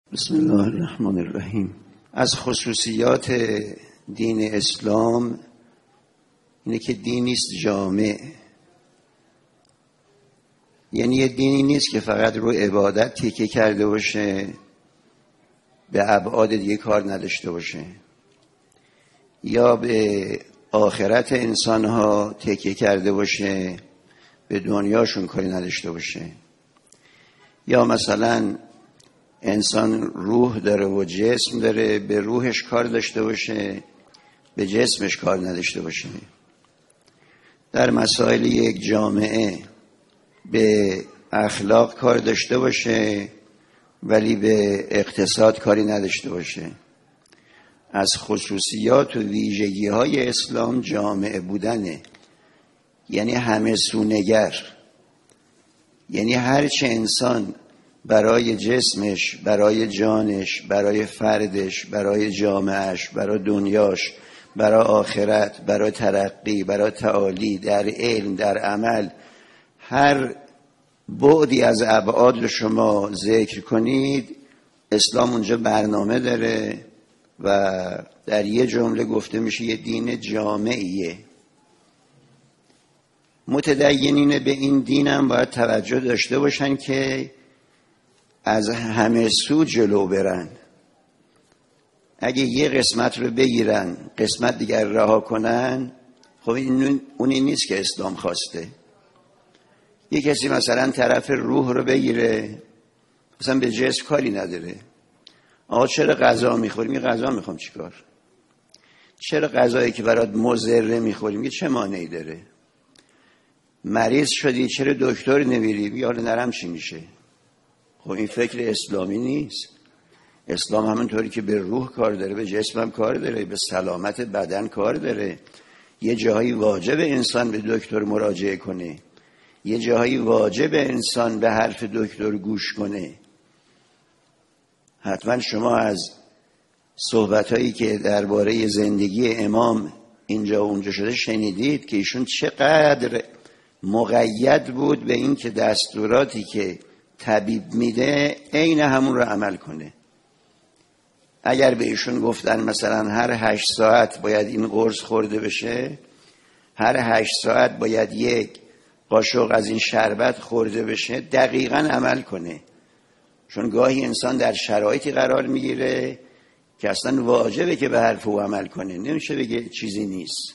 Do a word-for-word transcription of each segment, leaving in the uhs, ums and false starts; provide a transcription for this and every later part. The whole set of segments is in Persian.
بسم الله الرحمن الرحیم. از خصوصیات دین اسلام اینه که دینی است جامع، یعنی یه دینی نیست که فقط رو عبادت تکیه کرده باشه، به ابعاد دیگه کار نداشته باشه، یا به آخرت انسانها تکیه کرده باشه، به دنیاشون کاری نداشته باشه، یا مثلا انسان روح داره و جسم داره، به روحش کار داشته باشه، به جسمش کار نداشته باشه. در مسائل یک جامعه به اخلاق کار داشته باشه ولی به اقتصاد کاری نداشته باشه. از خصوصیات و ویژگی های اسلام جامعه بودنه، یعنی همه سونگر، یعنی هرچه انسان برای جسمش، برای جانش، برای فردش، برای جامعهش، برای دنیاش، برای آخرت، برای ترقی، برای تعالی، در علم، در عمل، هر بعدی از ابعاد رو شما ذکر کنید، اسلام اونجا برنامه داره و در یه جمله گفته میشه یه دین جامعیه. متدینین به این دین هم باید توجه داشته باشن که از همه سو جلو برن. اگه یه قسمت رو بگیرن قسمت دیگر رها کنن، خب این اونی نیست که اسلام خواسته. یه کسی مثلا طرف روح رو بگیره، مثلا به جسم کاری نداره. آقا چرا غذا میخوریم؟ یه غذا میخوام چیکار؟ چرا غذایی که برات مضره میخوریم؟ یه چه مانعی داره؟ مریض شدی چرا دکتر نمیری؟ یارو نرم چی میشه؟ خب این فکر اسلامی نیست. اسلام همونطوری که به روح کار داره، به جسمم کار داره، به سلامت بدن کار داره. یه جاهایی واجب انسان به دکتر مراجعه کنه، یه جاهایی واجب انسان به حرف دکتر گوش کنه. حتما شما از صحبتایی که درباره زندگی امام اینجا و اونجا شده شنیدید که ایشون چقدر مقید بود به این که دستوراتی که طبیب میده عین همون رو عمل کنه. اگر به ایشون گفتن مثلا هر هشت ساعت باید این قرص خورده بشه، هر هشت ساعت باید یک قاشق از این شربت خورده بشه، دقیقاً عمل کنه. چون گاهی انسان در شرایطی قرار میگیره که اصلا واجبه که به حرف او عمل کنه، نمیشه بگه چیزی نیست.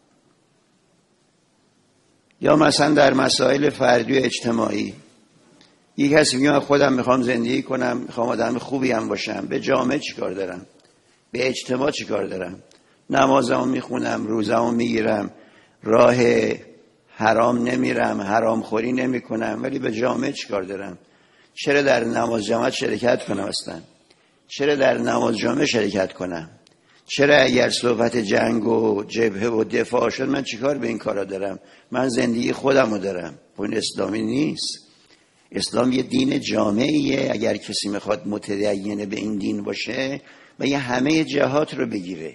یا مثلا در مسائل فردی و اجتماعی، یک کسی میگه من خودم میخوام زندگی کنم، میخوام آدم خوبی هم باشم، به جامعه چی کار دارم؟ به اجتماع چی کار دارم؟ نمازمو میخونم، روزمو میگیرم، راه حرام نمیرم، حرام خوری نمی کنم، ولی به جامعه چی کار دارم؟ چرا در نماز جماعت شرکت کنم اصلا؟ چرا در نماز جمعه شرکت کنم؟ چرا اگر صحبت جنگ و جبهه و دفاع شد من چیکار به این کارا دارم؟ من زندگی خودمو دارم. این اسلامی نیست. اسلام یه دین جامعیه. اگر کسی میخواد متدین به این دین باشه و یه همه جهات رو بگیره.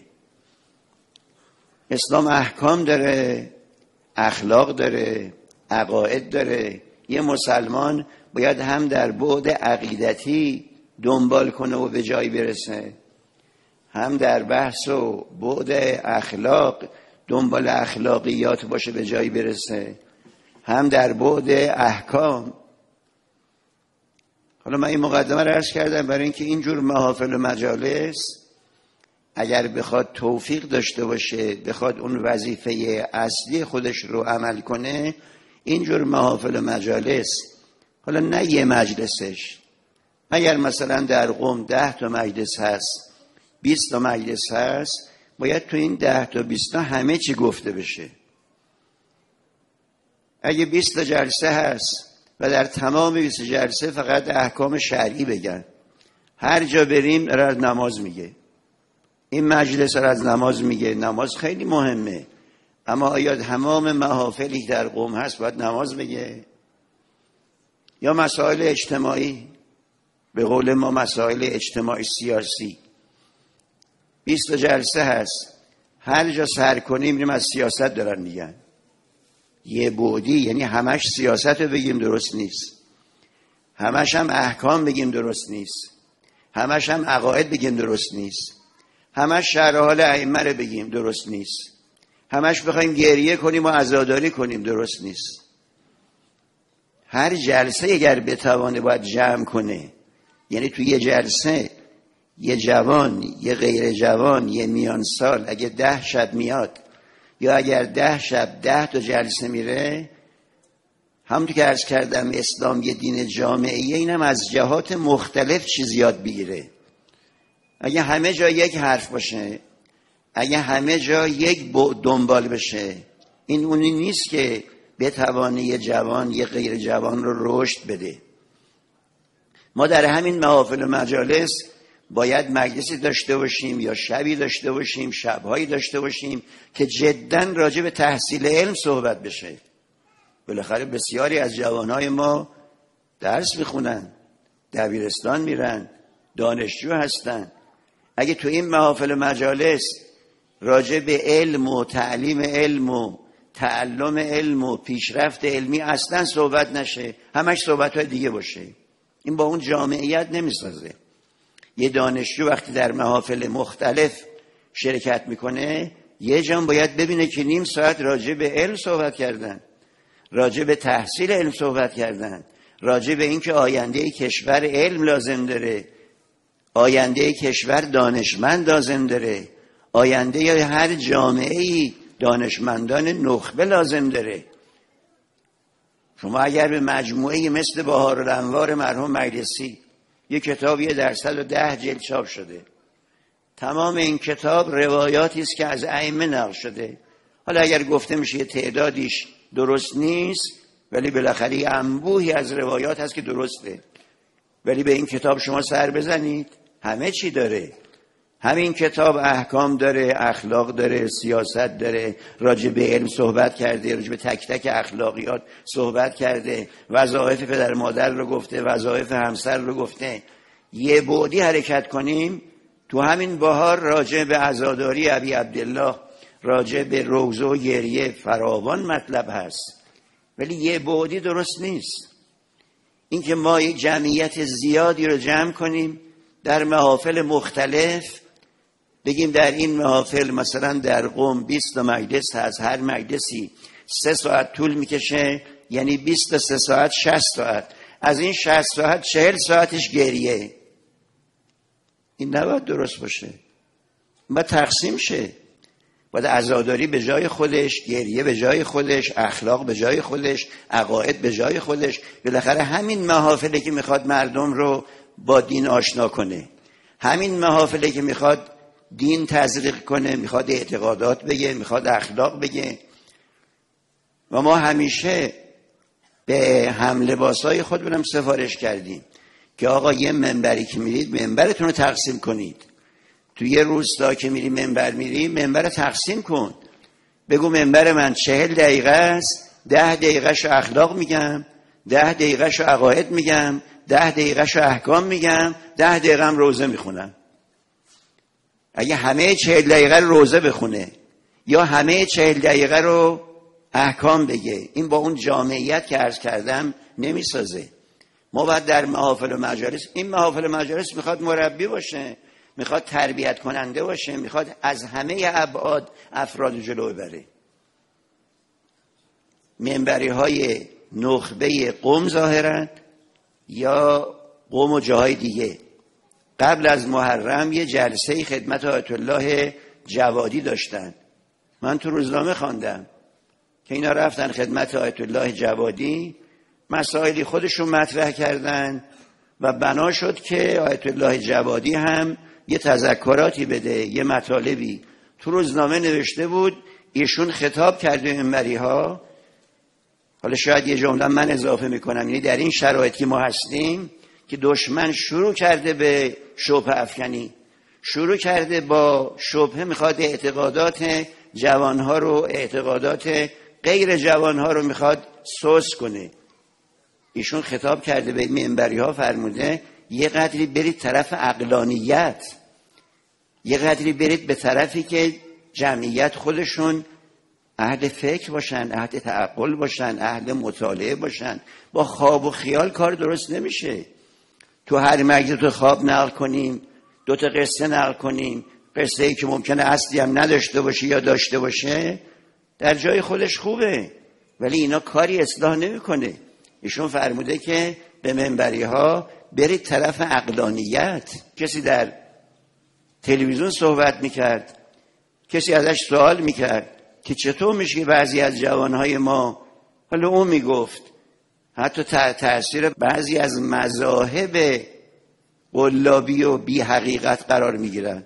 اسلام احکام داره، اخلاق داره، عقاید داره. یه مسلمان باید هم در بعد عقیدتی دنبال کنه و به جایی برسه، هم در بحث و بعد اخلاق دنبال اخلاقیات باشه به جایی برسه، هم در بعد احکام. حالا من این مقدمه رو عرض کردم برای اینکه اینجور محافل و مجالس اگر بخواد توفیق داشته باشه، بخواد اون وظیفه اصلی خودش رو عمل کنه، اینجور محافل و مجالس، حالا نه یه مجلسش، اگر مثلا در قم ده تا مجلس هست، بیست تا مجلس هست، باید تو این ده تا بیست تا همه چی گفته بشه. اگه بیست تا جلسه هست و در تمام بیست جلسه فقط احکام شرعی بگن، هر جا بریم را از نماز میگه، این مجلس را از نماز میگه، نماز خیلی مهمه، اما آیا تمام محافلی در قم هست باید نماز بگه؟ یا مسائل اجتماعی، به قول ما مسائل اجتماعی سیاسی، بیست جلسه هست، هر جا سر کنیم میریم از سیاست دارن میگن. یه بعدی، یعنی همش سیاست رو بگیم درست نیست، همش هم احکام بگیم درست نیست، همش هم عقاید بگیم درست نیست، همش شرح حال ائمه رو بگیم درست نیست، همش بخوایم گریه کنیم و عزاداری کنیم درست نیست. هر جلسه اگر بتوانه باید جمع کنه، یعنی تو یه جلسه یه جوان، یه غیر جوان، یه میان سال اگه ده شب میاد یا اگر ده شب ده تا جلسه میره، همونطور که عرض کردم اسلام یه دین جامعیه، اینم از جهات مختلف چیز یاد بگیره. اگه همه جا یک حرف باشه، اگه همه جا یک دنبال بشه، این اونی نیست که بتوانه یه جوان یه غیر جوان رو رشد بده. ما در همین محافل و مجالس باید مجلسی داشته باشیم یا شبی داشته باشیم، شبهایی داشته باشیم که جداً راجع به تحصیل علم صحبت بشه. بالاخره بسیاری از جوانهای ما درس میخونن، دبیرستان میرن، دانشجو هستن. اگه تو این محافل و مجالس راجع به علم و تعلیم علم و تعلم علم و پیشرفت علمی اصلا صحبت نشه، همش صحبتهای دیگه باشه، این با اون جامعیت نمیسازه. یه دانشجو وقتی در محافل مختلف شرکت میکنه، یه جان باید ببینه که نیم ساعت راجع به علم صحبت کردن، راجع به تحصیل علم صحبت کردن، راجع به این که آینده کشور علم لازم داره، آینده کشور دانشمند لازم داره، آینده هر جامعه‌ای دانشمندان نخبه لازم داره. شما اگر به مجموعه مثل بهارالانوار مرحوم مجلسی، یک کتاب یه درصد و ده جلد چاپ شده، تمام این کتاب روایاتی است که از ائمه نقل شده. حالا اگر گفته میشه تعدادیش درست نیست، ولی بالاخره انبوهی از روایات هست که درسته. ولی به این کتاب شما سر بزنید، همه چی داره. همین کتاب احکام داره، اخلاق داره، سیاست داره، راجع به علم صحبت کرده، راجع به تک تک اخلاقیات صحبت کرده، وظایف پدر مادر رو گفته، وظایف همسر رو گفته. یه بعدی حرکت کنیم، تو همین بهار راجع به عزاداری ابی عبدالله، راجع به روزه و گریه فراوان مطلب هست، ولی یه بعدی درست نیست. این که ما یک جمعیت زیادی رو جمع کنیم در محافل مختلف، بگیم در این محافل مثلا در قم بیست مجلس هست، هر مجلسی سه ساعت طول میکشه، یعنی بیست تا سه ساعت شصت ساعت، از این شصت ساعت چهل ساعتش گریه. این نباید درست باشه، باید تقسیم شه. باید عزاداری به جای خودش، گریه به جای خودش، اخلاق به جای خودش، عقاید به جای خودش. بالاخره همین محافلی که میخواد مردم رو با دین آشنا کنه، همین محافلی که میخواد دین تزریق کنه، میخواد اعتقادات بگه، میخواد اخلاق بگه. و ما همیشه به هم لباسای خودمونم سفارش کردیم که آقا یه منبری که میرید منبرتون رو تقسیم کنید. تو یه روستا که میری منبر میری، منبر رو تقسیم کن. بگو منبر من چهل دقیقه است، ده دقیقه شو اخلاق میگم، ده دقیقه شو عقاید میگم، ده دقیقه شو احکام میگم، ده دقیقه هم روزه میخونم. اگه همه چهل دقیقه رو روزه بخونه یا همه چهل دقیقه رو احکام بگه، این با اون جامعیت که عرض کردم نمیسازه. ما باید در محافل و مجالس، این محافل و مجالس میخواد مربی باشه، میخواد تربیت کننده باشه، میخواد از همه ابعاد افراد جلو ببره. منبری های نخبه قم ظاهرا یا قم و جاهای دیگه، قبل از محرم یه جلسه خدمت آیت الله جوادی داشتن. من تو روزنامه خواندم که اینا رفتن خدمت آیت الله جوادی، مسائلی خودشون مطرح کردن و بنا شد که آیت الله جوادی هم یه تذکراتی بده، یه مطالبی تو روزنامه نوشته بود، ایشون خطاب کرده این مری ها. حالا شاید یه جمله من اضافه میکنم، یعنی در این شرایطی که ما هستیم که دشمن شروع کرده به شبهه افکنی، شروع کرده با شبهه، میخواد اعتقادات جوانها رو، اعتقادات غیر جوانها رو میخواد سوس کنه. ایشون خطاب کرده به منبری ها، فرموده یه قدری برید طرف عقلانیت، یه قدری برید به طرفی که جمعیت خودشون اهل فکر باشن، اهل تعقل باشن، اهل مطالعه باشن. با خواب و خیال کار درست نمیشه. تو هر مجلس تو خواب نقل کنیم، دو تا قصه نقل کنیم، قصه ای که ممکنه اصلی هم نداشته باشه یا داشته باشه، در جای خودش خوبه، ولی اینا کاری اصلاح نمیکنه. ایشون فرموده که به منبری ها برید طرف عقلانیت. کسی در تلویزیون صحبت میکرد، کسی ازش سوال میکرد که چطور میشه که بعضی از جوانهای ما، حالا اون میگفت حتی تحت تأثیر بعضی از مذاهب قلابی و بی حقیقت قرار میگیرن.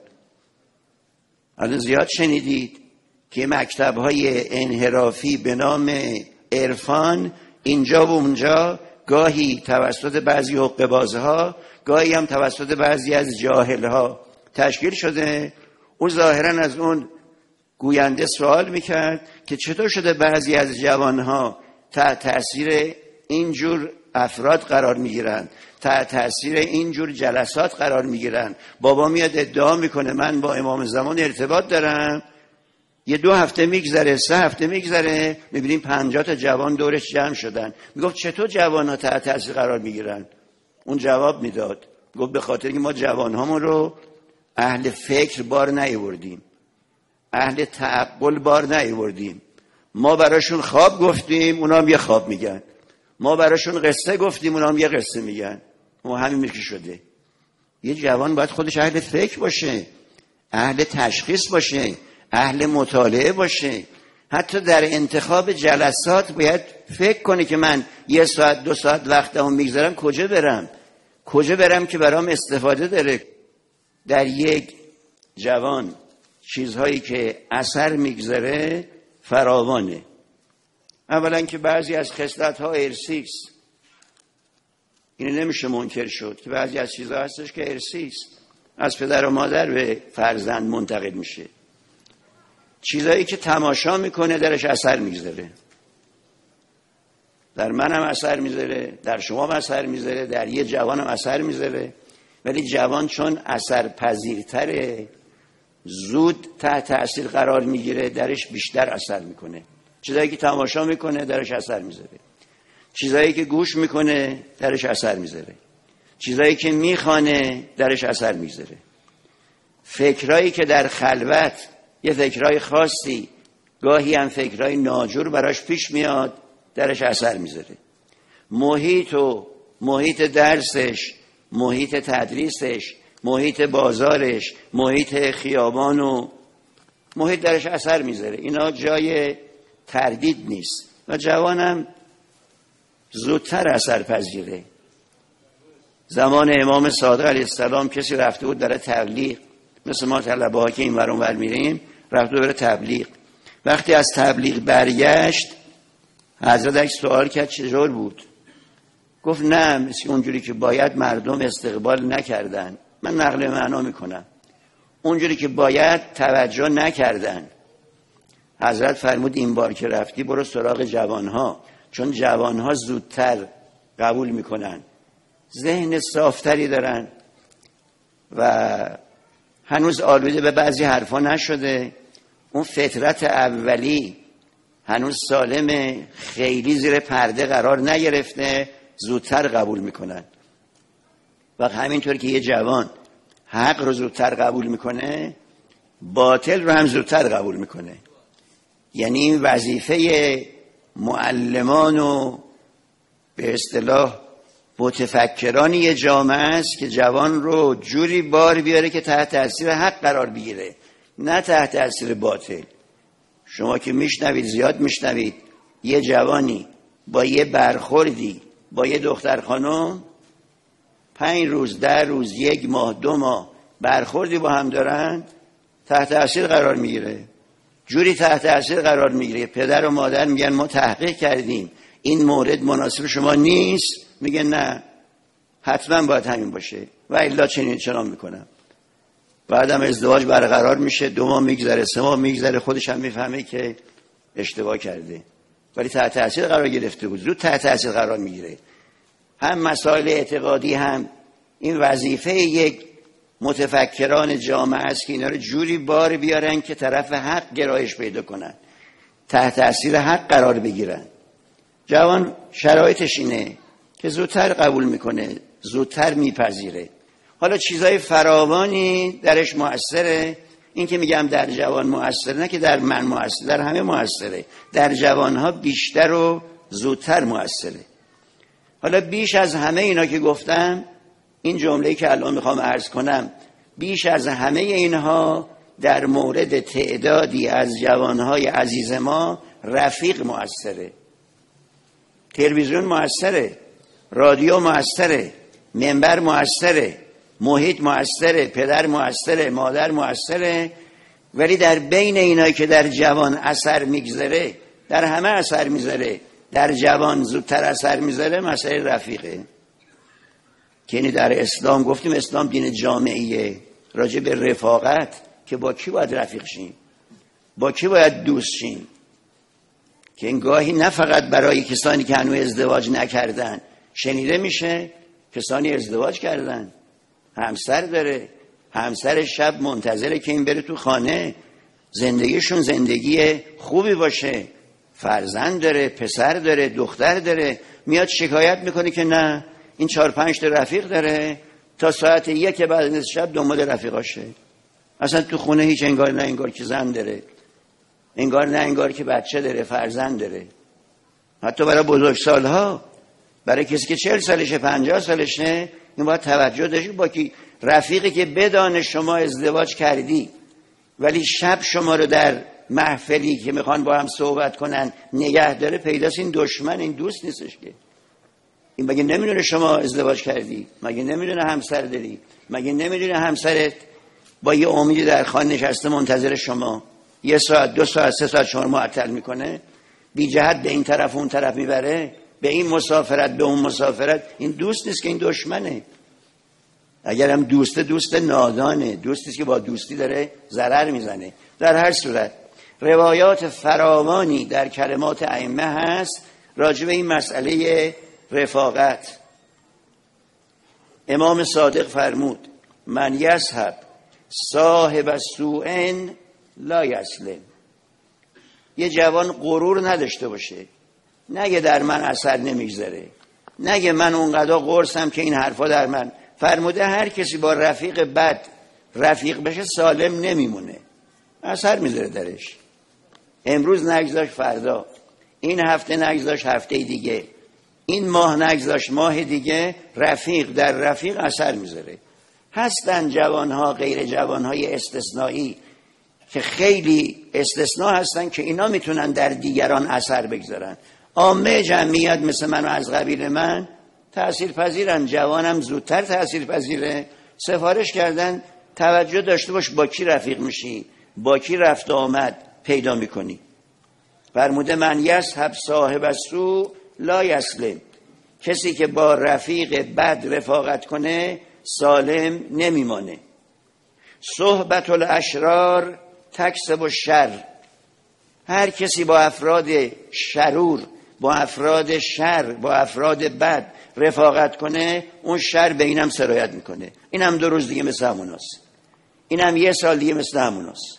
حالا زیاد شنیدید که مکتب‌های انحرافی به نام عرفان اینجا و اونجا، گاهی توسط بعضی حقه‌بازها، گاهی هم توسط بعضی از جاهلها تشکیل شده. اون ظاهراً از اون گوینده سوال میکرد که چطور شده بعضی از جوانها تحت تأثیر اینجور افراد قرار میگیرن، تحت تأثیر اینجور جلسات قرار میگیرن. بابا میاد ادعا میکنه من با امام زمان ارتباط دارم، یه دو هفته میگذره، سه هفته میگذره، میبینیم پنجاه تا جوان دورش جمع شدن. میگفت چطور جوانها تحت تأثیر قرار میگیرن؟ اون جواب میداد، گفت به خاطر که ما جوانهامون رو اهل فکر بار نیاوردیم، اهل تعقل بار نیاوردیم. ما براشون خواب گفتیم، اونا هم یه خواب میگن. ما براشون قصه گفتیم، اونا هم یه قصه میگن. و همین میشه شده. یه جوان باید خودش اهل فکر باشه، اهل تشخیص باشه، اهل مطالعه باشه. حتی در انتخاب جلسات باید فکر کنه که من یه ساعت دو ساعت وقتمو میگذارم کجا برم، کجا برم که برام استفاده داره. در یک جوان چیزهایی که اثر میگذاره فراوانه. اولا که بعضی از خصلت‌ها ارثی است، این نمیشه منکر شد که بعضی از چیزها هستش که ارثی است، از پدر و مادر به فرزند منتقل میشه. چیزایی که تماشا میکنه درش اثر میگذاره، در منم اثر میذاره، در شما هم اثر میذاره، در یه جوانم اثر میذاره. ولی جوان چون اثر پذیرتره، زود تحت تأثیر قرار میگیره، درش بیشتر اثر میکنه. چیزایی که تماشا میکنه درش اثر میذاره، چیزایی که گوش میکنه درش اثر میذاره، چیزایی که میخوانه درش اثر میذاره. فکرایی که در خلوت یه فکرای خاصی، گاهی هم فکرای ناجور براش پیش میاد، درش اثر میذاره. محیط و محیط درسش، محیط تدریسش، محیط بازارش، محیط خیابان و محیط درش اثر میذاره. اینا جای تردید نیست. و جوانم زودتر اثر پذیره. زمان امام صادق علیه السلام کسی رفته بود برای تبلیغ، مثل ما طلبه ها که این ور اون ور میریم، رفته بود برای تبلیغ. وقتی از تبلیغ برگشت، حضرت یک سوال کرد چجور بود؟ گفت نه، مثل اونجوری که باید مردم استقبال نکردن. من نقل معنا میکنم، اونجوری که باید توجه نکردن. حضرت فرمود این بار که رفتی برو سراغ جوانها، چون جوانها زودتر قبول میکنن، ذهن صافتری دارن و هنوز آلوده به بعضی حرفا نشده. اون فطرت اولی هنوز سالمه، خیلی زیر پرده قرار نگرفته، زودتر قبول میکنن. و همینطور که یه جوان حق رو زودتر قبول میکنه، باطل رو هم زودتر قبول میکنه. یعنی این وظیفه معلمان و به اصطلاح متفکران یه جامعه است که جوان رو جوری بار بیاره که تحت تاثیر حق قرار بگیره، نه تحت تاثیر باطل. شما که میشنوید، زیاد میشنوید، یه جوانی با یه برخوردی با یه دختر خانم پنج روز، ده روز، یک ماه، دو ماه برخوردی با هم دارن، تحت تاثیر قرار میگیره. جوری تحت تاثیر قرار میگیره پدر و مادر میگن ما تحقیق کردیم این مورد مناسب شما نیست، میگن نه حتما باید همین باشه و الا چنین چنان میکنم. بعدم ازدواج برقرار میشه، دو ماه میگذره، سه ماه میگذره، خودش هم میفهمه که اشتباه کرده، ولی تحت تاثیر قرار گرفته بود، زود تحت تاثیر قرار میگیره. هم مسائل اعتقادی هم این وظیفه یک متفکران جامعه است که اینا رو جوری بار بیارن که طرف حق گرایش پیدا کنن، تحت تاثیر حق قرار بگیرن. جوان شرایطش اینه که زودتر قبول میکنه، زودتر میپذیره. حالا چیزای فراوانی درش مؤثره. این که میگم در جوان مؤثر نه که در من مؤثر، در همه مؤثره. در جوانها بیشتر و زودتر مؤثره. حالا بیش از همه اینا که گفتم، این جمله‌ای که الان میخوام عرض کنم، بیش از همه اینها در مورد تعدادی از جوانهای عزیز ما رفیق مؤثره. تلویزیون مؤثره، رادیو مؤثره، منبر مؤثره، محیط مؤثره، پدر مؤثره، مادر مؤثره. ولی در بین اینایی که در جوان اثر میگذاره، در همه اثر میذاره، در جوان زودتر اثر میذاره، مسئله رفیقه. که یعنی در اسلام گفتیم اسلام دین جامعیه، راجع به رفاقت، که با کی باید رفیق شیم، با کی باید دوست شیم. که این گاهی نه فقط برای کسانی که هنوز ازدواج نکردن شنیده میشه، کسانی ازدواج کردن، همسر داره، همسر شب منتظره که این بره تو خانه، زندگیشون زندگی خوبی باشه، فرزند داره، پسر داره، دختر داره، میاد شکایت میکنه که نه این چهار پنج تا رفیق داره، تا ساعت یک بعد از شب دنبال رفیقاشه. اصلا تو خونه هیچ انگار نه انگار که زن داره، انگار نه انگار که بچه داره، فرزند داره. حتی برای بزرگسالها، برای کسی که چهل سالشه، پنجاه سالشه، این باید توجه داشته با که رفیقی که بدان شما ازدواج کردی ولی شب شما رو در محفلی که میخوان با هم صحبت کنن نگه داره، پیداست این دشمن، این دوست نیستش. که این مگه نمیدونه شما ازدواج کردی؟ مگه نمیدونه همسر داری؟ مگه نمیدونه همسرت با یه امیدی در خانه نشسته منتظر شما، یه ساعت دو ساعت سه ساعت شما رو معطل میکنه، بی جهت به این طرف اون طرف میبره، به این مسافرت به اون مسافرت؟ این دوست نیست که، این دشمنه. اگر هم دوسته، دوست نادانه، دوستی که با دوستی داره ضرر میزنه. در هر صورت روایات فراوانی در کلمات ائمه هست راجع به این مسئله رفاقت. امام صادق فرمود من یصحب صاحب سوء لا یسلم. یه جوان غرور نداشته باشه، نگه در من اثر نمیگذاره، نگه من اونقدر قرصم که این حرفا در من. فرموده هر کسی با رفیق بد رفیق بشه سالم نمیمونه، اثر میذاره درش. امروز نگذاشت فردا، این هفته نگذاشت هفته دیگه، این ماه نگذاشت ماه دیگه، رفیق در رفیق اثر میذاره. هستن جوانها، غیر جوانهای استثنایی که خیلی استثناء هستن که اینا میتونن در دیگران اثر بگذارن. عامه جمعیت مثل من و از قبیل من تأثیر پذیرن، جوانم زودتر تأثیر پذیره. سفارش کردن توجه داشته باش با کی رفیق میشی، با کی رفت آمد پیدا میکنی. فرموده من یصحب صاحب السوء لا یسلم. کسی که با رفیق بد رفاقت کنه سالم نمیمانه. صحبت الاشرار تکسب الشر. هر کسی با افراد شرور، با افراد شر، با افراد بد رفاقت کنه، اون شر به اینم سرایت میکنه. اینم دو روز دیگه مثل هموناست، اینم یه سال دیگه مثل هموناست.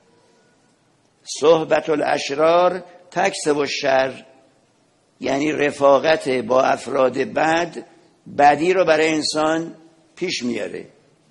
صحبت الاشرار تکسب الشر، یعنی رفاقت با افراد بد بدی رو برای انسان پیش میاره.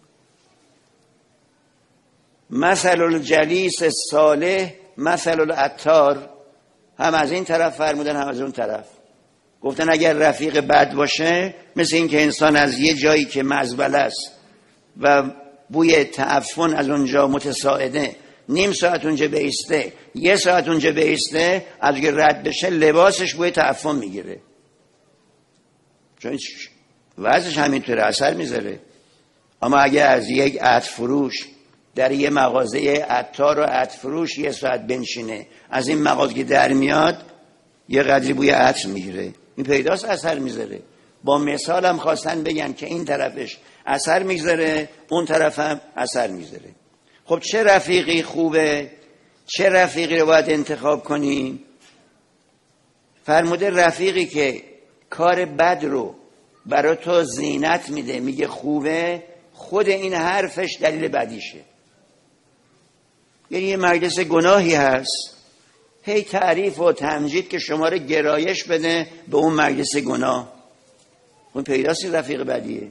مثل الجلیس الصالح مثل العطار. هم از این طرف فرمودن هم از اون طرف. گفتن اگر رفیق بد باشه مثل این که انسان از یه جایی که مزبله است و بوی تعفن از اونجا متساعده، نیم ساعت اونجا بیسته، یه ساعت اونجا بیسته، از اگر رد بشه لباسش بوی تعفن میگیره، چون وضعش همینطوره، اثر میذاره. اما اگر از یک عطر فروش در یه مغازه عطار و عطر فروش یه ساعت بنشینه، از این مغازه که در میاد یه قدری بوی عطر میگیره، این پیداست اثر میذاره. با مثال هم خواستن بگن که این طرفش اثر میذاره، اون طرف هم اثر میذاره. خب چه رفیقی خوبه؟ چه رفیقی رو باید انتخاب کنیم؟ فرموده رفیقی که کار بد رو برای تو زینت میده، میگه خوبه، خود این حرفش دلیل بدیشه. یعنی یه مجلس گناهی هست، هی تعریف و تمجید که شما رو گرایش بده به اون مجلس گناه. اون پیداست رفیق بدیه.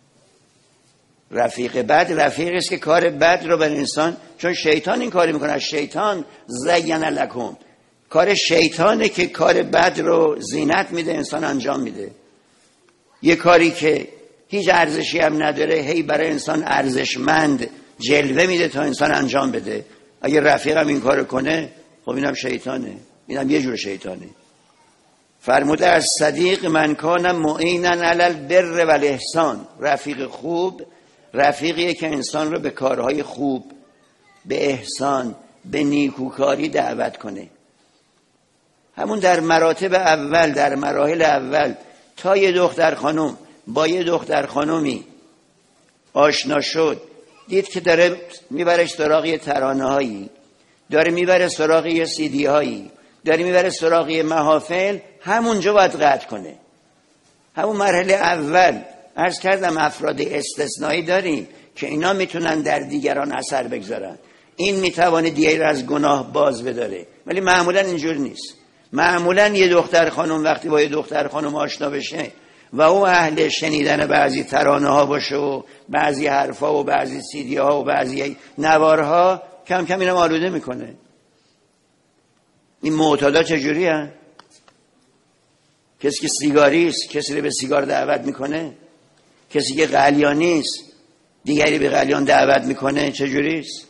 رفیق بد رفیقی است که کار بد رو بر انسان، چون شیطان این کاری میکنه، شیطان زین لکم، کار شیطانه که کار بد رو زینت میده، انسان انجام میده. یه کاری که هیچ ارزشی هم نداره هی برای انسان ارزشمند جلوه میده تا انسان انجام بده. اگه رفیقم این کارو کنه خب اینم شیطانه، اینم یه جور شیطانه. فرموده از صدیق من کان معینا علی البر و الاحسان، رفیق خوب رفیقیه که انسان رو به کارهای خوب، به احسان، به نیکوکاری دعوت کنه. همون در مراتب اول، در مراحل اول، تا یه دختر خانم با یه دختر خانمی آشنا شد، دید که داره میبرش سراغ یه ترانه هایی، داره میبره سراغ یه سیدی هایی، داره میبره سراغ یه محافل، همونجا باید قطع کنه. همون مرحله اول. عرض کردم افراد استثنایی داریم که اینا میتونن در دیگران اثر بگذارن، این میتوانه دیگر از گناه باز بداره، ولی معمولا اینجور نیست. معمولا یه دختر خانم وقتی با یه دختر خانم آشنا بشه و او اهل شنیدن بعضی ترانه ها باشه و بعضی حرفا و بعضی سیدی ها و بعضی نوارها، کم کم اینم آلوده میکنه. این معتادا چجوری هست؟ کسی که سیگاریست کسی رو به سیگار دعوت میکنه، کسی که قلیانیست دیگری به قلیان دعوت میکنه، چجوریست؟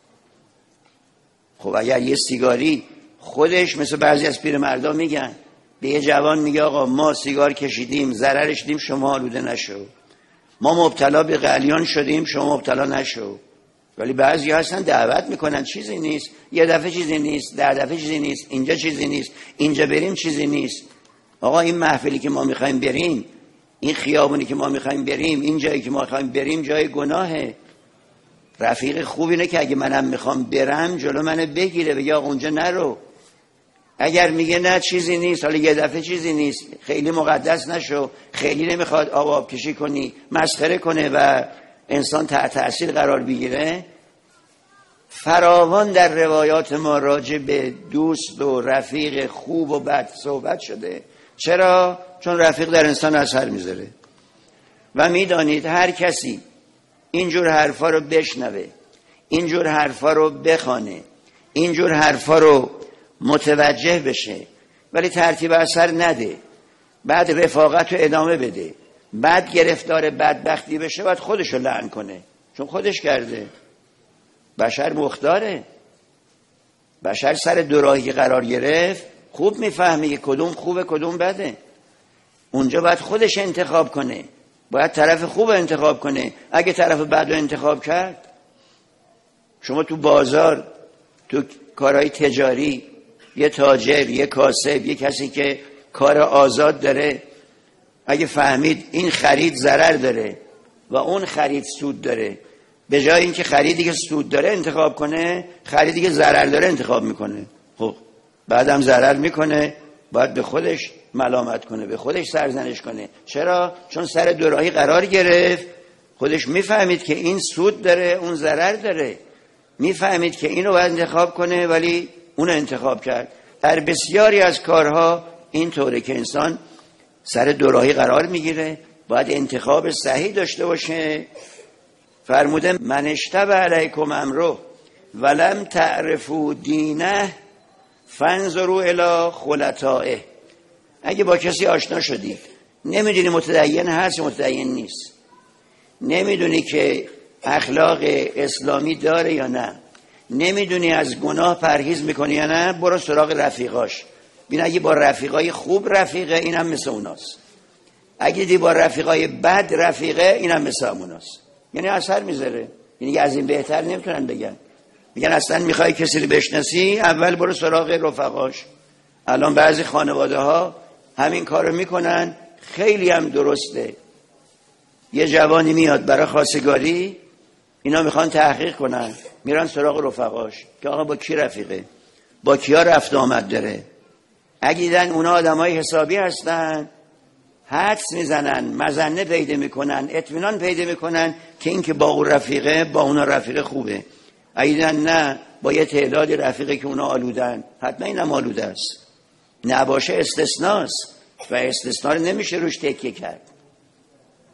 خب اگر یه سیگاری خودش مثل بعضی از پیرمردا میگن به یه جوان میگه آقا ما سیگار کشیدیم ضررش دیدیم شما آلوده نشو، ما مبتلا به قلیان شدیم شما مبتلا نشو. ولی بعضی هستن دعوت میکنن چیزی نیست، یه دفعه چیزی نیست، ده دفعه چیزی نیست، اینجا چیزی نیست، اینجا بریم چیزی نیست. آقا این محفلی که ما میخوایم بریم، این خیابونی که ما میخوایم بریم، این جایی که ما میخوایم بریم جای گناهه. رفیق خوب اینه که اگه منم میخوام برم جلو منو بگیره، بگه آقا اونجا نرو. اگر میگه نه چیزی نیست، حالا یه دفعه چیزی نیست، خیلی مقدس نشو، خیلی نمیخواد آب آب کشی کنی، مسخره کنه و انسان تحت تأثیر قرار بگیره. فراوان در روایات ما راجع به دوست و رفیق خوب و بد صحبت شده. چرا؟ چون رفیق در انسان اثر میذاره. و میدانید هر کسی اینجور حرفا رو بشنوه، اینجور حرفا رو بخونه، اینجور حرفا رو متوجه بشه، ولی ترتیب اثر نده، بعد رفاقت رو ادامه بده، بعد گرفتار بدبختی بشه، بعد خودش رو لعن کنه، چون خودش کرده. بشر مختاره. بشر سر دوراهی قرار گرفت، خوب میفهمه که کدوم خوبه کدوم بده. اونجا باید خودش انتخاب کنه، باید طرف خوب انتخاب کنه. اگه طرف بد رو انتخاب کرد، شما تو بازار، تو کارهای تجاری، یه تاجر، یه کاسب، یه کسی که کار آزاد داره، اگه فهمید این خرید ضرر داره و اون خرید سود داره، به جای اینکه خریدی که سود داره انتخاب کنه، خریدی که ضرر داره انتخاب میکنه. خب بعدم ضرر میکنه، باید به خودش ملامت کنه، به خودش سرزنش کنه. چرا؟ چون سر دوراهی قرار گرفت، خودش میفهمید که این سود داره اون ضرر داره، میفهمید که اینو باید انتخاب کنه ولی اونو انتخاب کرد. در بسیاری از کارها این طوره که انسان سر دوراهی قرار میگیره، باید انتخاب صحیح داشته باشه. فرموده من اشتبه علیکم امره ولم تعرفوا دینه فانظروا الی خلطائه. اگه با کسی آشنا شدی نمیدونی متدین هست یا متدین نیست، نمیدونی که اخلاق اسلامی داره یا نه، نمیدونی از گناه پرهیز میکنی یا نه، برو سراغ رفیقاش. ببین اگه با رفیقای خوب رفیقه، اینم مثل اوناست. اگه دیدی با رفیقای بد رفیقه، اینم مثل اوناست. یعنی اثر میذاره. یعنی از این بهتر نمیتونن بگن. میگن اصلا میخوای کسی رو بشناسی، اول برو سراغ رفقاش. الان بعضی خانواده ها همین کارو میکنن، خیلی هم درسته. یه جوانی میاد برای خواستگاری، اینا میخوان تحقیق کنن، میرن سراغ رفقاش که آقا با کی رفیقه، با کیا رفت آمد داره. اگه دیدن اونا آدمای حسابی هستن، حدس میزنن، مظنه پیدا میکنن، اطمینان پیدا میکنن که این که با اون رفیقه، با اونا رفیق خوبه. اگه دیدن نه، با یه تعداد رفیقه که اونا آلودن، حتما اینم آلوده است. نباشه استثناست و استثنا رو نمیشه روش تکیه کرد.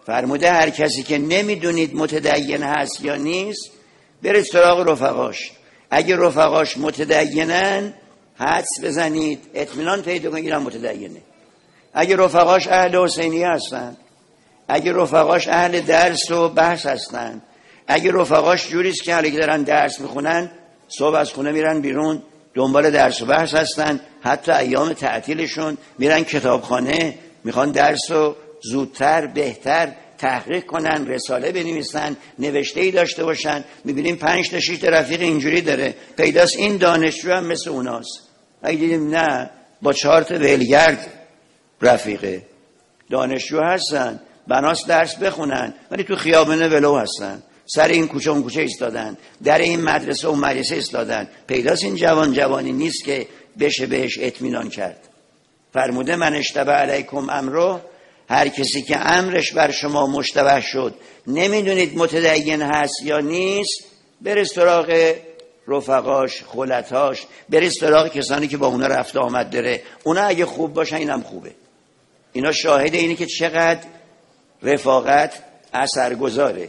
فرموده هر کسی که نمیدونید متدین هست یا نیست برید سراغ رفقاش. اگه رفقاش متدینن حدس بزنید اطمینان پیدا کنید اینم متدینه. اگه رفقاش اهل حسینیه هستن، اگه رفقاش اهل درس و بحث هستن، اگه رفقاش جوریست که حالا که دارن درس میخونن صبح از خونه میرن بیرون دنبال درس و بحث هستن، حتی ایام تعطیلشون میرن کتابخانه میخوان درس رو زودتر بهتر تحقیق کنن، رساله بنویسن، نوشته‌ای داشته باشن. میبینیم پنج تا شش تا رفیق اینجوری داره، پیداست این دانشجو هم مثل اوناست. اگه دیدیم نه با چهار تا ولگرد رفیقه، دانشجو هستن بناس درس بخونن ولی تو خیابون ولو هستن، سر این کوچه اون کوچه ایستادن، در این مدرسه اون مدرسه ایستادن. پیداست این جوان جوانی نیست که بشه بهش اطمینان کرد. فرموده من اشتبه علیکم امرو، هر کسی که امرش بر شما مشتبه شد نمیدونید متدین هست یا نیست بره سراغ رفقاش، خلطاش، بره سراغ کسانی که با اونا رفت آمد داره. اونا اگه خوب باشن اینم خوبه. اینا شاهد اینه که چقدر رفاقت اثرگذاره.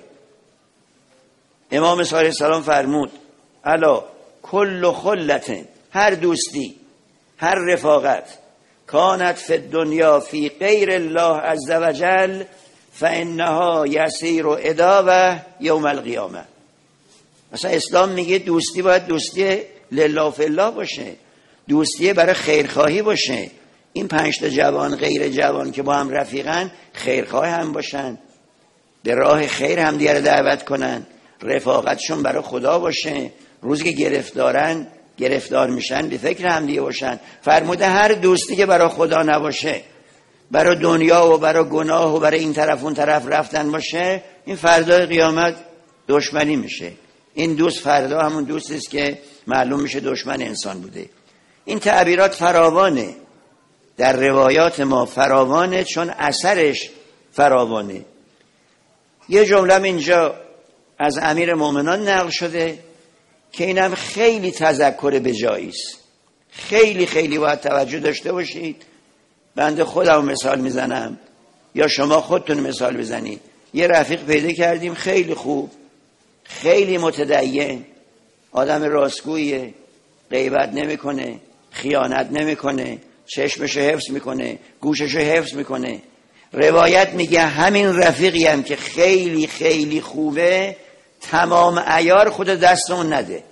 امام صادق علیه السلام فرمود الا کل خلت، هر دوستی هر رفاقت کانت فی الدنیا فی غیر الله عز وجل فانها یسیر عداوه یوم القیامه. مثلا اسلام میگه دوستی باید دوستی لله فی الله باشه، دوستی برای خیرخواهی باشه. این پنج تا جوان غیر جوان که با هم رفیقن خیرخواه هم باشن، به راه خیر هم دیگر دعوت کنن، رفاقتشون برای خدا باشه، روزی که گرفتارن گرفتار میشن به فکر هم دیگه باشن. فرموده هر دوستی که برای خدا نباشه، برای دنیا و برای گناه و برای این طرف اون طرف رفتن باشه، این فردا قیامت دشمنی میشه. این دوست فردا همون دوستی است که معلوم میشه دشمن انسان بوده. این تعبیرات فراوانه در روایات ما، فراوانه چون اثرش فراوانه. یه جمله اینجا از امیر مومنان نقل شده که اینم خیلی تذکر به جایی است، خیلی خیلی باید توجه داشته باشید. بنده خودم مثال میزنم یا شما خودتون مثال بزنید. یه رفیق پیدا کردیم خیلی خوب، خیلی متدین، آدم راستگویه، غیبت نمیکنه، خیانت نمیکنه، چشمشو حفظ میکنه، گوششو حفظ میکنه. روایت میگه همین رفیقی هم که خیلی خیلی خوبه تمام عیار خود دست اون نده.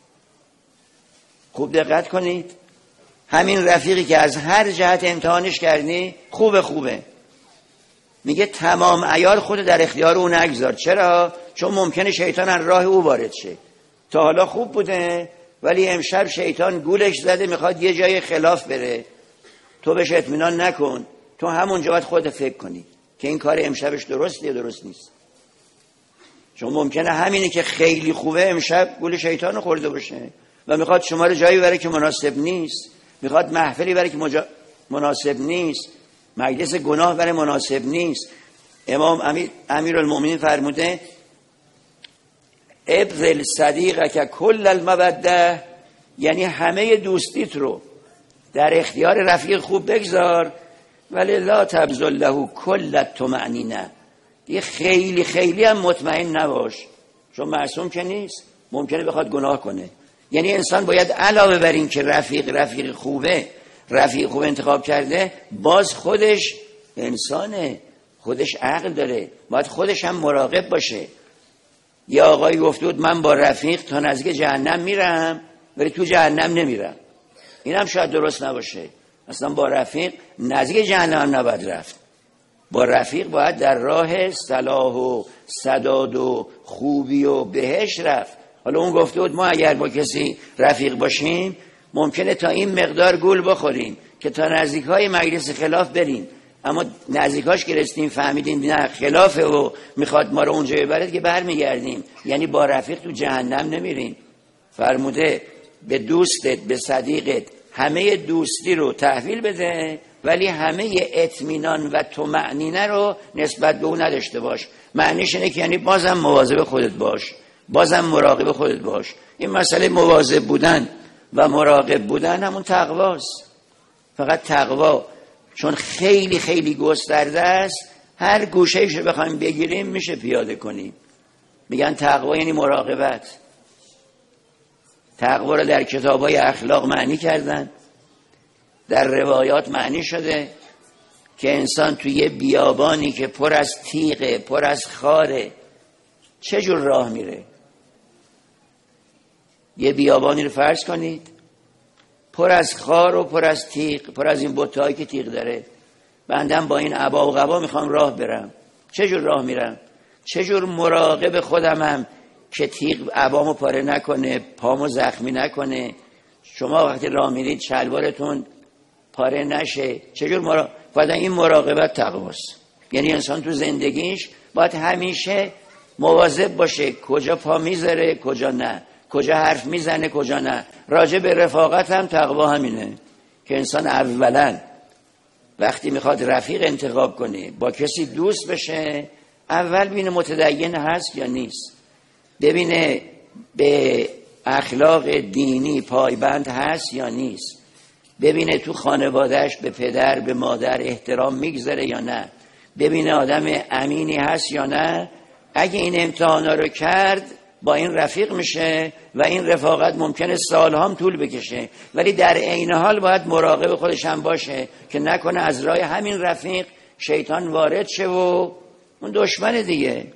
خوب دقت کنید، همین رفیقی که از هر جهت امتحانش کردی خوبه خوبه میگه تمام عیار خود در اختیار اون نگذار. چرا؟ چون ممکنه شیطان از راه او وارد شه. تا حالا خوب بوده ولی امشب شیطان گولش زده میخواد یه جای خلاف بره، تو بهش اطمینان نکن، تو همونجا باید خودت فکر کنی که این کار امشبش درسته یا درست نیست. چون ممکنه همینی که خیلی خوبه امشب گول شیطان خورده باشه و میخواد شما رو جایی بره که مناسب نیست، میخواد محفلی بره که مجا... مناسب نیست، مجلس گناه بره مناسب نیست. امام امیر امیرالمومنین فرموده ابذل صدیقک کل الموده، یعنی همه دوستیت رو در اختیار رفیق خوب بگذار، ولی لا تبذل له کل الطمأنینه، یه خیلی خیلی هم مطمئن نباش، چون معصوم که نیست، ممکنه بخواد گناه کنه. یعنی انسان باید علاوه بر این که رفیق رفیق خوبه رفیق خوب انتخاب کرده، باز خودش انسانه، خودش عقل داره، باید خودش هم مراقب باشه. یه آقایی گفته بود من با رفیق تا نزدیک جهنم میرم ولی تو جهنم نمیرم. این هم شاید درست نباشه. اصلا با رفیق نزدیک جهنم نباید رفت، با رفیق باید در راه صلاح و سداد و خوبی و بهش رفت. حالا اون گفته بود ما اگر با کسی رفیق باشیم ممکنه تا این مقدار گول بخوریم که تا نزدیکای مجلس خلاف بریم، اما نزدیکاش که رسیدیم فهمیدیم نه خلافه و میخواد ما رو اونجا ببره که برمیگردیم. یعنی با رفیق تو جهنم نمیریم. فرموده به دوستت به صدیقت همه دوستی رو تحویل بده ولی همه اطمینان و طمأنینه رو نسبت به اون نداشته باش. معنیش اینه که یعنی بازم مواظب خودت باش، بازم مراقب خودت باش. این مسئله مواظب بودن و مراقب بودن همون تقواست. فقط تقوا چون خیلی خیلی گسترده است هر گوشه‌ایش رو بخوایم بگیریم میشه پیاده کنیم. میگن تقوا یعنی مراقبت. تقوا رو در کتاب‌های اخلاق معنی کردن، در روایات معنی شده که انسان توی یه بیابانی که پر از تیغه، پر از خاره، چه جور راه میره؟ یه بیابانی رو فرض کنید پر از خار و پر از تیغ، پر از این بتایی که تیغ داره. بندم با این عبا و قبا میخوام راه برم، چه جور راه میرم؟ چه جور مراقب خودمم که تیغ عبامو پاره نکنه، پامو زخمی نکنه. شما وقتی راه میرید شلوارتون پاره نشه. چه جور مراقب؟ باید این مراقبت تقواست. یعنی انسان تو زندگیش باید همیشه مواظب باشه کجا پا میذاره کجا نه، کجا حرف میزنه کجا نه. راجع به رفاقت هم تقوا همینه که انسان اولا وقتی میخواد رفیق انتخاب کنه، با کسی دوست بشه، اول ببینه متدین هست یا نیست، ببینه به اخلاق دینی پایبند هست یا نیست، ببینه تو خانوادهش به پدر به مادر احترام میگذاره یا نه، ببینه آدم امینی هست یا نه. اگه این امتحانا رو کرد با این رفیق میشه و این رفاقت ممکنه سالها هم طول بکشه، ولی در عین حال باید مراقب خودش هم باشه که نکنه از راه همین رفیق شیطان وارد شه و اون دشمن دیگه.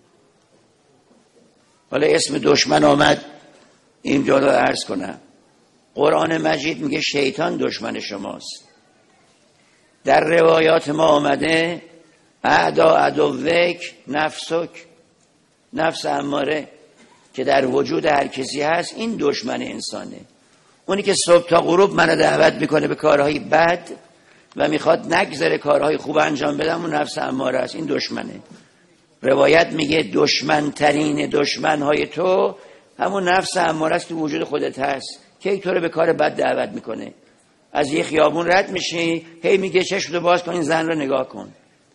حالا اسم دشمن آمد اینجا رو عرض کنم. قرآن مجید میگه شیطان دشمن شماست. در روایات ما آمده اعدا عدوک نفسک، نفس اماره که در وجود هر کسی هست این دشمن انسانه. اونی که صبح تا غروب منو دعوت میکنه به کارهای بد و میخواد نگذره کارهای خوب انجام بدم، اون نفس اماره است، این دشمنه. روایت میگه دشمن ترین دشمنهای تو همون نفس اماره است، تو وجود خودت هست که تو رو به کار بد دعوت میکنه. از یه خیابون رد میشی هی میگه چشمتو باز کن این زن رو نگاه کن.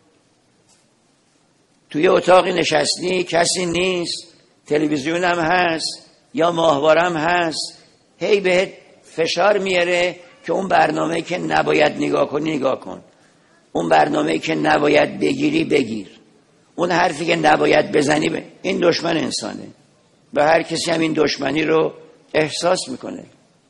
توی اتاقی نشستی کسی نیست، تلویزیون هم هست یا ماهواره هم هست، هی بهت فشار میاره که اون برنامه که نباید نگاه کنی نگاه کن، اون برنامه که نباید بگیری بگیر، اون حرفی که نباید بزنی ب... این دشمن انسانه. به هر کسی هم این دشمنی رو احساس میکنه.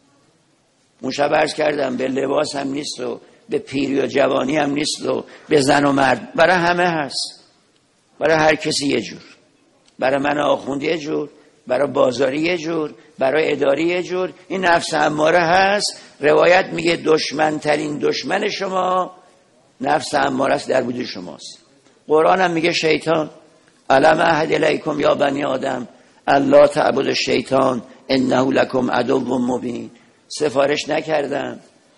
اون شب عرض کردم به لباس هم نیست و به پیری و جوانی هم نیست و به زن و مرد، برای همه هست، برای هر کسی یه جور، برای من آخوندی یه جور، برای بازاری یه جور، برای اداری یه جور. این نفس اماره هست. روایت میگه دشمن ترین دشمن شما نفس اماره است، در وجود شماست. قرآن هم میگه شیطان الم اعهد الیکم یا بنی آدم الا تعبدوا الشیطان انه لکم عدو مبین. سفارش نکردم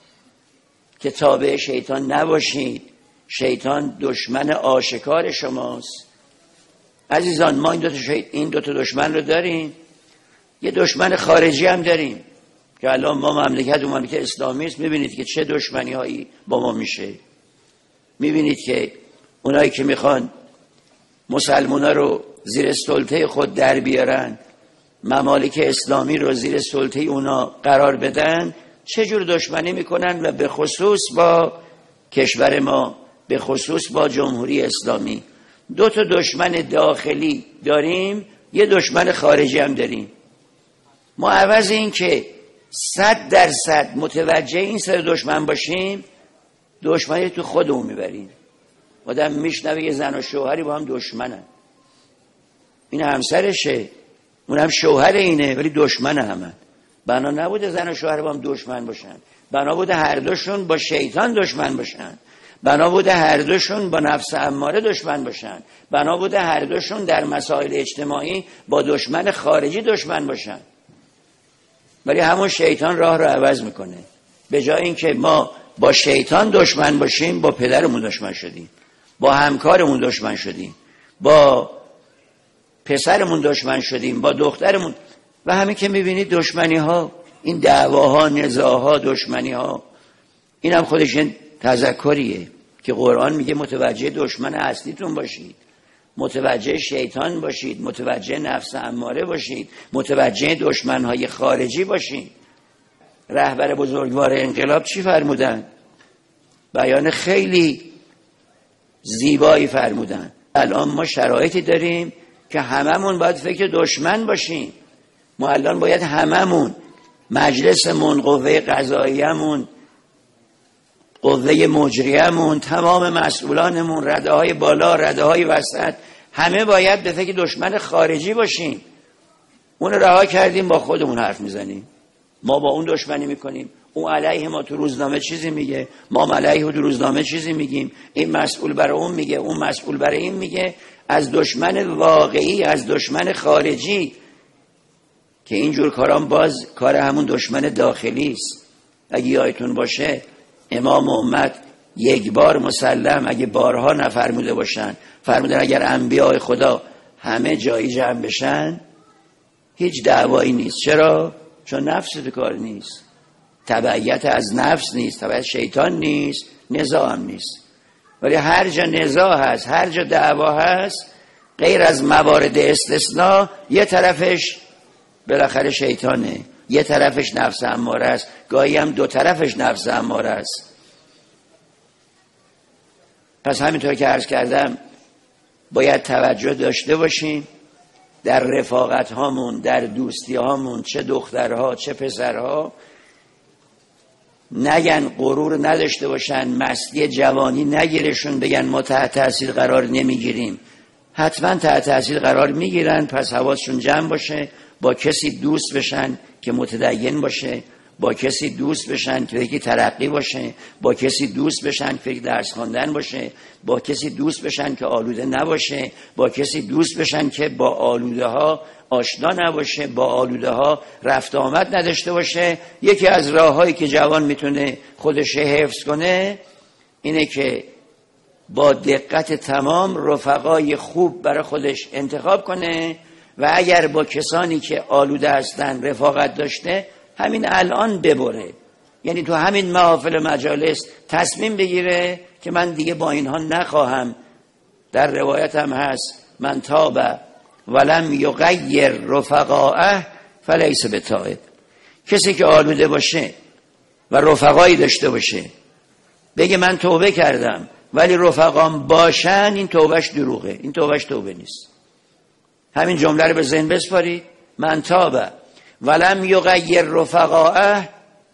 که تابع شیطان نباشید، شیطان دشمن آشکار شماست. عزیزان ما این دو تا شید... این دو تا دشمن رو داریم. یه دشمن خارجی هم داریم که الان ما مملکت و مملکت اسلامی است. میبینید که چه دشمنی هایی با ما میشه. میبینید که اونایی که میخوان مسلمان ها رو زیر سلطه خود در بیارن، ممالک اسلامی رو زیر سلطه اونا قرار بدن، چه جور دشمنی میکنن و به خصوص با کشور ما، به خصوص با جمهوری اسلامی. دو تا دشمن داخلی داریم، یه دشمن خارجی هم داریم. ما عوض این که صد درصد متوجه این سر دشمن باشیم، دشمنی تو خودمون میبریم. آدم میشنوه یه زن و شوهری با هم دشمنن، این همسرشه اون هم شوهر اینه ولی دشمن همن. بنا نبوده زن و شوهر با هم دشمن باشن، بنا بوده هر دوشون با شیطان دشمن باشن، بنا بوده هر دوشون با نفس اماره دشمن باشن، بنا بوده هر دوشون در مسائل اجتماعی با دشمن خارجی دشمن باشن. ولی همون شیطان راه رو عوض میکنه. به جای اینکه ما با شیطان دشمن باشیم، با پدرمون دشمن شدیم، با همکارمون دشمن شدیم، با پسرمون دشمن شدیم، با دخترمون. و همین که میبینید دشمنی ها، این دعواها، نزاعها، دشمنی ها، این هم خودش تذکریه که قرآن میگه متوجه دشمن اصلیتون باشید، متوجه شیطان باشید، متوجه نفس اماره باشید، متوجه دشمنهای خارجی باشید. رهبر بزرگوار انقلاب چی فرمودن؟ بیان خیلی زیبایی فرمودن. الان ما شرایطی داریم که هممون باید فکر دشمن باشیم. ما الان باید هممون، مجلسمون، قوه قضاییه‌مون، قوه مجریه‌مون، تمام مسئولانمون، رده های بالا، رده های وسط، همه باید به فکر دشمن خارجی باشیم. اون رها کردیم با خودمون حرف میزنیم. ما با اون دشمنی میکنیم، اون علیه ما تو روزنامه چیزی میگه، ما علیه تو روزنامه چیزی میگیم، این مسئول برای اون میگه، اون مسئول برای این میگه. از دشمن واقعی، از دشمن خارجی، که اینجور کارام باز کار همون دشمن داخلی است. اگه یادتون باشه امام امت یک بار مسلم، اگه بارها نفرموده باشن، فرمودن اگر انبیاء خدا همه جایی جمع بشن هیچ دعوایی نیست. چرا؟ چون نفس تو کار نیست، تبعیت از نفس نیست، تبعیت شیطان نیست، نزاع هم نیست. ولی هر جا نزاع هست، هر جا دعوا هست، غیر از موارد استثناء، یه طرفش بالاخره شیطانه، یه طرفش نفس اماره است، گاهی هم دو طرفش نفس اماره است. پس همینطور که عرض کردم باید توجه داشته باشیم در رفاقت هامون، در دوستی هامون، چه دخترها چه پسرها، نگن غرور نداشته باشن، مستی جوانی نگیرشون، بگن ما تحت تاثیر قرار نمیگیریم. حتما تحت تاثیر قرار میگیرن. پس حواسشون جمع باشه، با کسی دوست بشن که متدین باشه، با کسی دوست بشن که یکی ترقی باشه، با کسی دوست بشن که درس خواندن باشه، با کسی دوست بشن که آلوده نباشه، با کسی دوست بشن که با آلوده ها آشنا نباشه، با آلوده ها رفت آمد نداشته باشه. یکی از راههایی که جوان میتونه خودش حفظ کنه اینه که با دقت تمام رفقای خوب برای خودش انتخاب کنه و اگر با کسانی که آلوده هستن رفاقت داشته همین الان ببره. یعنی تو همین محافل مجالس تصمیم بگیره که من دیگه با اینها نخواهم. در روایت هم هست من تاب ولم یغیر رفقاءه فلیس بتائب. کسی که آلوده باشه و رفقایی داشته باشه بگه من توبه کردم ولی رفقام باشن، این توبهش دروغه، این توبهش توبه نیست. همین جمله رو به ذهن بسپارید. من تاب ولم یغیر رفقاءه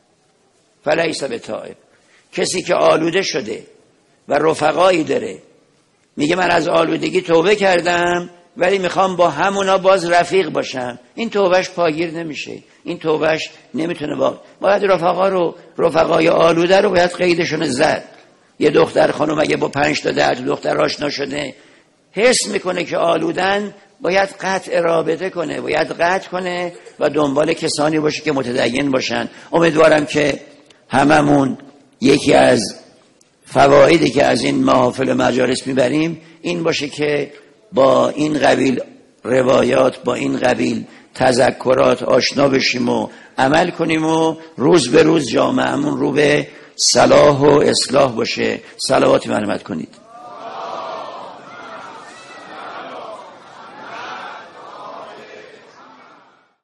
فلیس بتائب. کسی که آلوده شده و رفقایی داره میگه من از آلودگی توبه کردم ولی میخوام با همونا باز رفیق باشم، این توبهش پایگیر نمیشه، این توبهش نمیتونه. با باید رفقا رو، رفقای آلوده رو باید قیدشون زد. یه دختر خانم اگه با پنج تا ده دختر آشنا شده حس میکنه که آلودن، باید قطع رابطه کنه، باید قطع کنه و دنبال کسانی باشه که متدین باشن. امیدوارم که هممون یکی از فوایدی که از این محافل مجالس میبریم این باشه که با این قبیل روایات، با این قبیل تذکرات آشنا بشیم و عمل کنیم و روز به روز جامعهمون رو به صلاح و اصلاح باشه. صلوات مرحمت کنید.